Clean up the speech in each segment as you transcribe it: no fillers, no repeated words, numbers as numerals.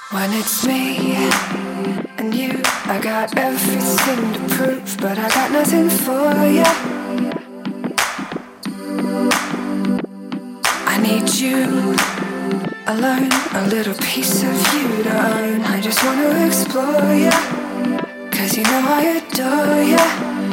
When it's me and you, I got everything to prove, but I got nothing for you. I need you alone, a little piece of you to own. I just want to explore you, 'cause you know I adore you.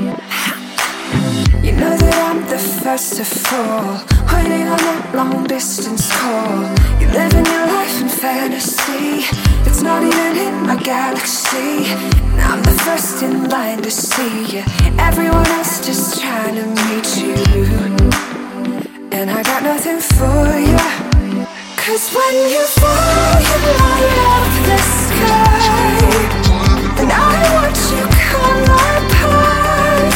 You know that I'm the first to fall, waiting on that long distance call. You're living your life in fantasy, it's not even in my galaxy. And I'm the first in line to see you, everyone else just trying to meet you. And I got nothing for you, 'cause when you fall, you light up the sky, and I watch you come apart.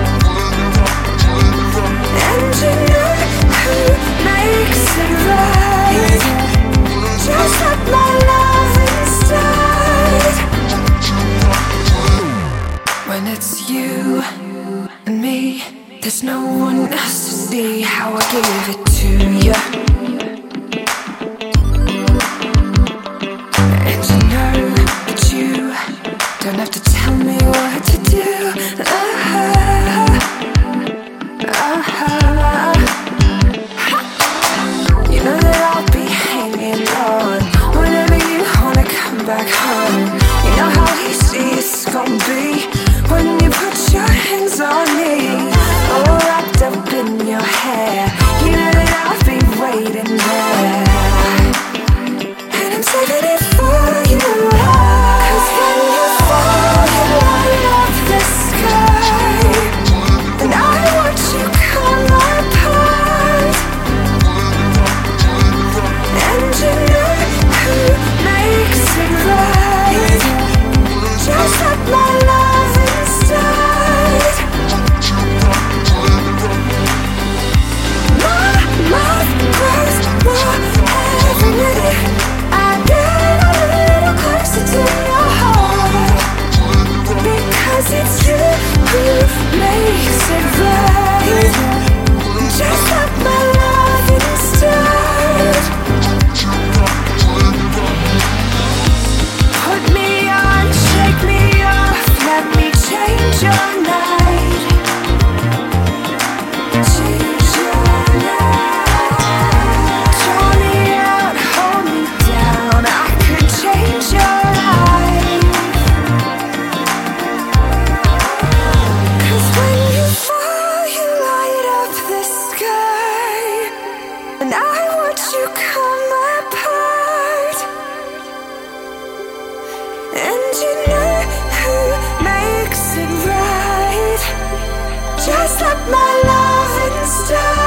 And you know who makes it right, just like my love inside. When it's you and me, there's no one else to see how I give it to you. And you know that you don't have to tell me what to do. You know that I'll be hanging on whenever you wanna come back home. You know how easy it's gonna be when you put your hands on me, all wrapped up in your hair. You know that I'll be waiting there, and I'm saving it for you. 'Cause when you fall, you light up the sky, and I watch you come apart. And you know who makes it right, just like my love inside. My love grows more every minute. I get a little closer to your heart, because it's you who makes it right, just like my love inside. Put me on, shake me off, let me change your night. Change your night. Draw me out, hold me down, I could change your life. 'Cause when you fall, you light up the sky, and I watch you come apart. And you know who makes it right, just like my love inside.